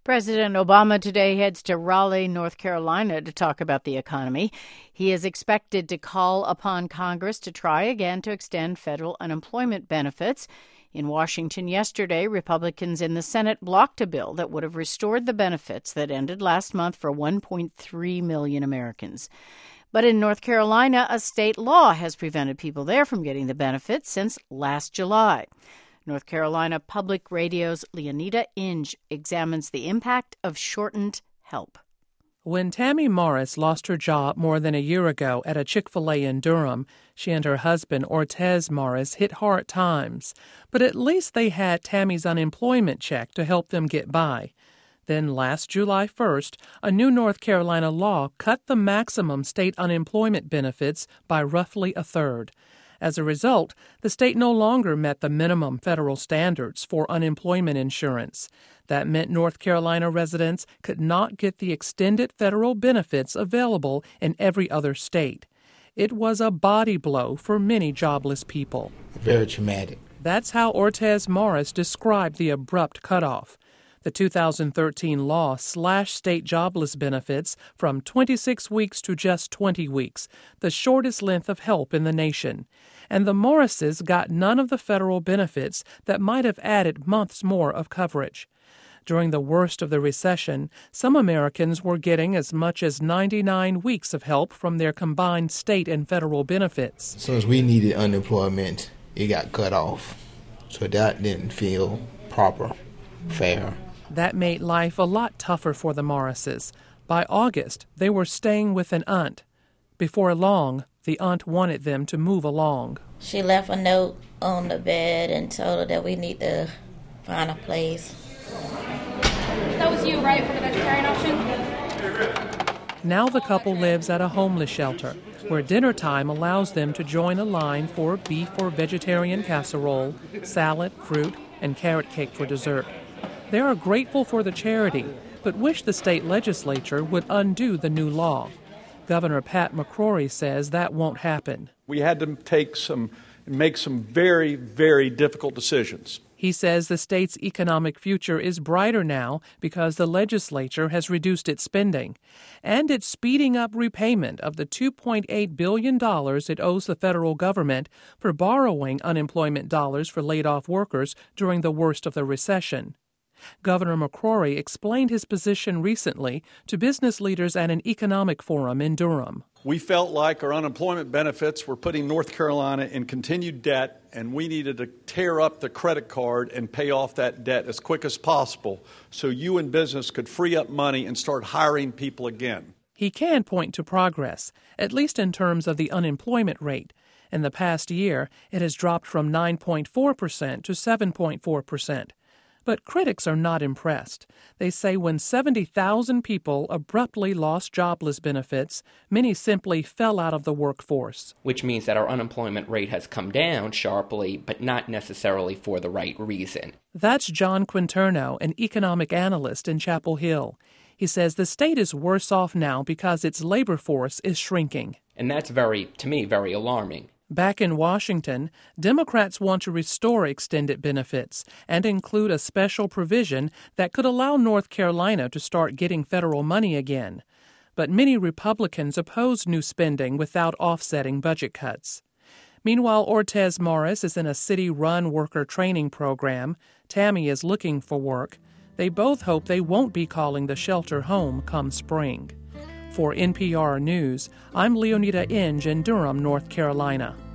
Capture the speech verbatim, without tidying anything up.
President Obama today heads to Raleigh, North Carolina to talk about the economy. He is expected to call upon Congress to try again to extend federal unemployment benefits. In Washington yesterday, Republicans in the Senate blocked a bill that would have restored the benefits that ended last month for one point three million Americans. But in North Carolina, a state law has prevented people there from getting the benefits since last July. North Carolina Public Radio's Leonida Inge examines the impact of shortened help. When Tammy Morris lost her job more than a year ago at a Chick-fil-A in Durham, she and her husband, Ortez Morris, hit hard times. But at least they had Tammy's unemployment check to help them get by. Then last July first, a new North Carolina law cut the maximum state unemployment benefits by roughly a third. As a result, the state no longer met the minimum federal standards for unemployment insurance. That meant North Carolina residents could not get the extended federal benefits available in every other state. It was a body blow for many jobless people. Very traumatic. That's how Ortez Morris described the abrupt cutoff. The two thousand thirteen law slashed state jobless benefits from twenty-six weeks to just twenty weeks, the shortest length of help in the nation. And the Morrises got none of the federal benefits that might have added months more of coverage. During the worst of the recession, some Americans were getting as much as ninety-nine weeks of help from their combined state and federal benefits. As soon as we needed unemployment, it got cut off. So that didn't feel proper, fair. That made life a lot tougher for the Morrises. By August, they were staying with an aunt. Before long, the aunt wanted them to move along. She left a note on the bed and told her that we need to find a place. That was you, right, for the vegetarian option? Now the couple lives at a homeless shelter, where dinner time allows them to join a line for beef or vegetarian casserole, salad, fruit, and carrot cake for dessert. They are grateful for the charity, but wish the state legislature would undo the new law. Governor Pat McCrory says that won't happen. We had to take some, make some very, very difficult decisions. He says the state's economic future is brighter now because the legislature has reduced its spending, and it's speeding up repayment of the two point eight billion dollars it owes the federal government for borrowing unemployment dollars for laid-off workers during the worst of the recession. Governor McCrory explained his position recently to business leaders at an economic forum in Durham. We felt like our unemployment benefits were putting North Carolina in continued debt, and we needed to tear up the credit card and pay off that debt as quick as possible so you and business could free up money and start hiring people again. He can point to progress, at least in terms of the unemployment rate. In the past year, it has dropped from nine point four percent to seven point four percent. But critics are not impressed. They say when seventy thousand people abruptly lost jobless benefits, many simply fell out of the workforce. Which means that our unemployment rate has come down sharply, but not necessarily for the right reason. That's John Quinterno, an economic analyst in Chapel Hill. He says the state is worse off now because its labor force is shrinking. And that's very, to me, very alarming. Back in Washington, Democrats want to restore extended benefits and include a special provision that could allow North Carolina to start getting federal money again. But many Republicans oppose new spending without offsetting budget cuts. Meanwhile, Ortez Morris is in a city-run worker training program. Tammy is looking for work. They both hope they won't be calling the shelter home come spring. For N P R News, I'm Leonida Inge in Durham, North Carolina.